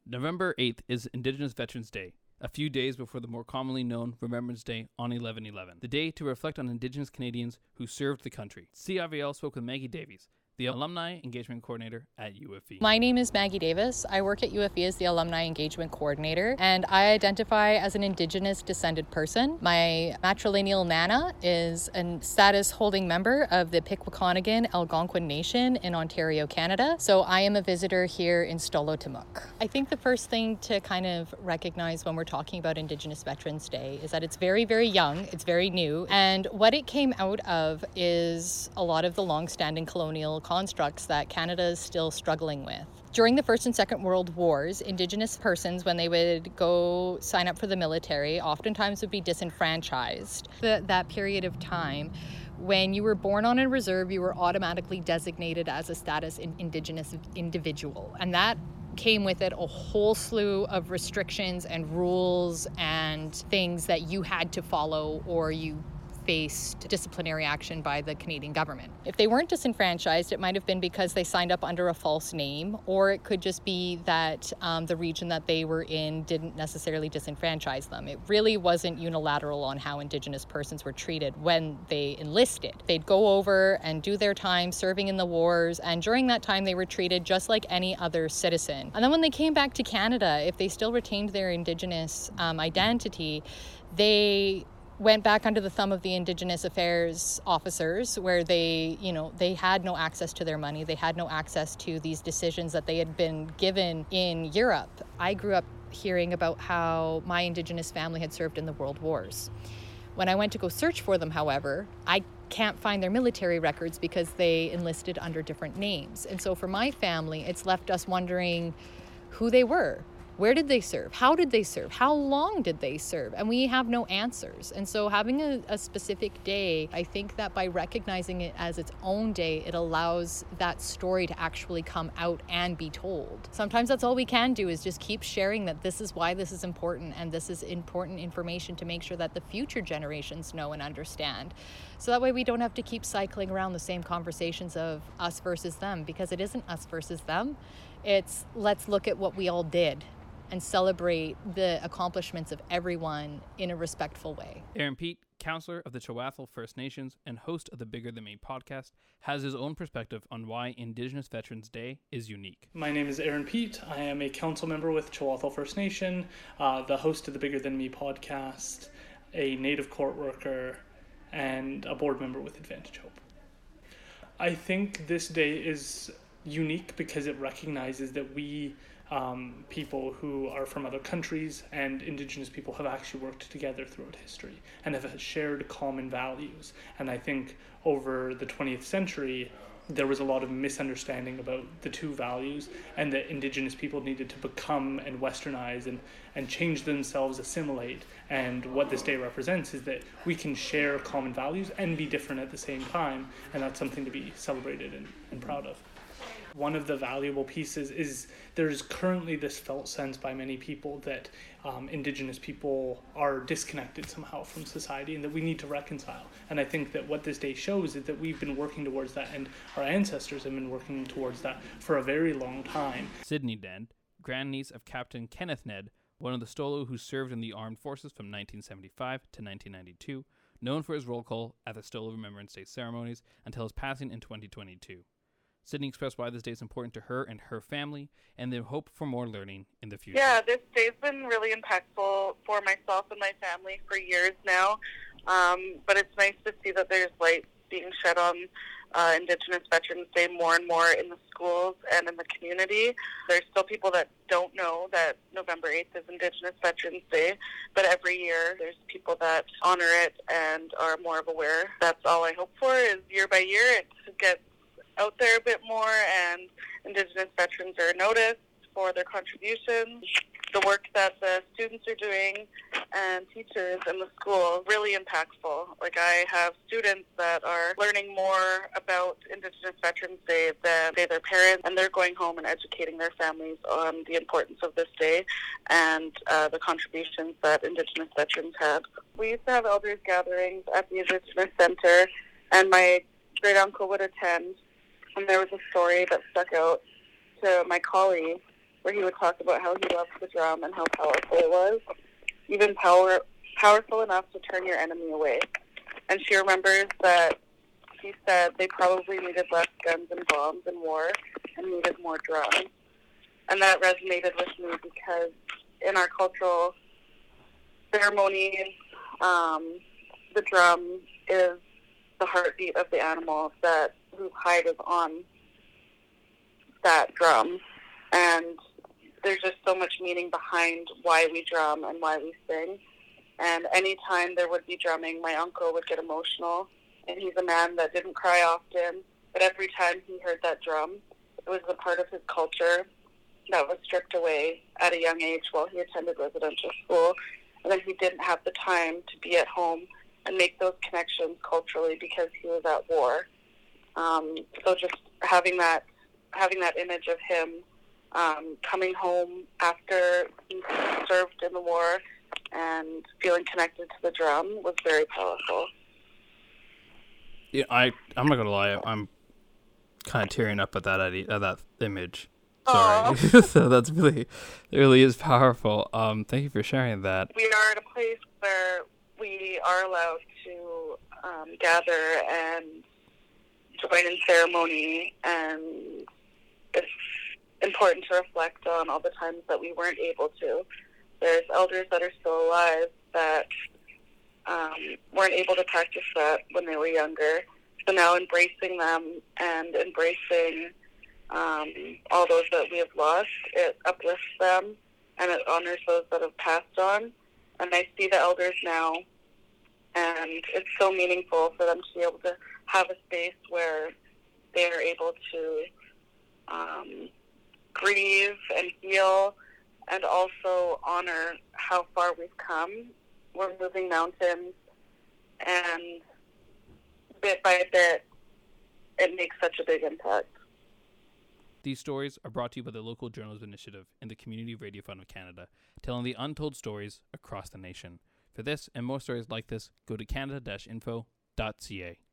November 8th is Indigenous Veterans Day, a few days before the more commonly known Remembrance Day on 11/11, the day to reflect on Indigenous Canadians who served the country. CIVL spoke with Maggie Davies, the Alumni Engagement Coordinator at UFE. My name is Maggie Davis. I work at UFE as the Alumni Engagement Coordinator, and I identify as an Indigenous descended person. My matrilineal Nana is a status-holding member of the Pikwakanagan Algonquin Nation in Ontario, Canada, so I am a visitor here in Stolo-Timuk. I think the first thing to kind of recognize when we're talking about Indigenous Veterans Day is that it's very, very young, it's very new, and what it came out of is a lot of the long-standing colonial constructs that Canada is still struggling with. During the First and Second World Wars, Indigenous persons, when they would go sign up for the military, oftentimes would be disenfranchised. That period of time, when you were born on a reserve, you were automatically designated as a status Indigenous individual. And that came with it a whole slew of restrictions and rules and things that you had to follow, or you faced disciplinary action by the Canadian government. If they weren't disenfranchised, it might have been because they signed up under a false name, or it could just be that the region that they were in didn't necessarily disenfranchise them. It really wasn't unilateral on how Indigenous persons were treated when they enlisted. They'd go over and do their time serving in the wars, and during that time they were treated just like any other citizen. And then when they came back to Canada, if they still retained their Indigenous identity, they went back under the thumb of the Indigenous Affairs officers, where they had no access to their money. They had no access to these decisions that they had been given in Europe. I grew up hearing about how my Indigenous family had served in the World Wars. When I went to go search for them, however, I can't find their military records because they enlisted under different names. And so for my family, it's left us wondering who they were. Where did they serve? How did they serve? How long did they serve? And we have no answers. And so having a specific day, I think that by recognizing it as its own day, it allows that story to actually come out and be told. Sometimes that's all we can do, is just keep sharing that this is why this is important, and this is important information to make sure that the future generations know and understand. So that way we don't have to keep cycling around the same conversations of us versus them, because it isn't us versus them. It's let's look at what we all did and celebrate the accomplishments of everyone in a respectful way. Aaron Peat, councillor of the Chawathil First Nations and host of the Bigger Than Me podcast, has his own perspective on why Indigenous Veterans Day is unique. My name is Aaron Peat. I am a council member with Chawathil First Nation, the host of the Bigger Than Me podcast, a Native court worker, and a board member with Advantage Hope. I think this day is unique because it recognizes that we people who are from other countries and Indigenous people have actually worked together throughout history and have shared common values. And I think over the 20th century, there was a lot of misunderstanding about the two values, and that Indigenous people needed to become and westernize and change themselves, assimilate. And what this day represents is that we can share common values and be different at the same time, and that's something to be celebrated and proud of. One of the valuable pieces is there's currently this felt sense by many people that Indigenous people are disconnected somehow from society and that we need to reconcile. And I think that what this day shows is that we've been working towards that, and our ancestors have been working towards that for a very long time. Sydney Ned, grandniece of Captain Kenneth Ned, one of the Stolo who served in the armed forces from 1975 to 1992, known for his roll call at the Stolo Remembrance Day ceremonies until his passing in 2022. Sydney expressed why this day is important to her and her family, and their hope for more learning in the future. Yeah, this day's been really impactful for myself and my family for years now, but it's nice to see that there's light being shed on Indigenous Veterans Day more and more in the schools and in the community. There's still people that don't know that November 8th is Indigenous Veterans Day, but every year there's people that honor it and are more aware. That's all I hope for, is year by year it gets out there a bit more, and Indigenous veterans are noticed for their contributions. The work that the students are doing and teachers in the school, really impactful. Like, I have students that are learning more about Indigenous Veterans Day than their parents, and they're going home and educating their families on the importance of this day and the contributions that Indigenous veterans had. We used to have elders gatherings at the Indigenous Center, and my great uncle would attend. And there was a story that stuck out to my colleague where he would talk about how he loved the drum and how powerful it was, even powerful enough to turn your enemy away. And she remembers that he said they probably needed less guns and bombs in war and needed more drums. And that resonated with me because in our cultural ceremonies, the drum is the heartbeat of the animal whose hide is on that drum. And there's just so much meaning behind why we drum and why we sing. And anytime there would be drumming, my uncle would get emotional. And he's a man that didn't cry often, but every time he heard that drum, it was a part of his culture that was stripped away at a young age while he attended residential school. And then he didn't have the time to be at home and make those connections culturally because he was at war. So just having that image of him coming home after he served in the war and feeling connected to the drum was very powerful. Yeah, I'm not gonna lie, I'm kind of tearing up at that image. Sorry. So that's it really is powerful. Thank you for sharing that. We are at a place where we are allowed to gather and join in ceremony, and it's important to reflect on all the times that we weren't able to. There's elders that are still alive that weren't able to practice that when they were younger. So now embracing them and embracing all those that we have lost, it uplifts them and it honors those that have passed on. And I see the elders now, and it's so meaningful for them to be able to have a space where they are able to grieve and heal and also honor how far we've come. We're moving mountains, and bit by bit, it makes such a big impact. These stories are brought to you by the Local Journalism Initiative and the Community Radio Fund of Canada, telling the untold stories across the nation. For this and more stories like this, go to canada-info.ca.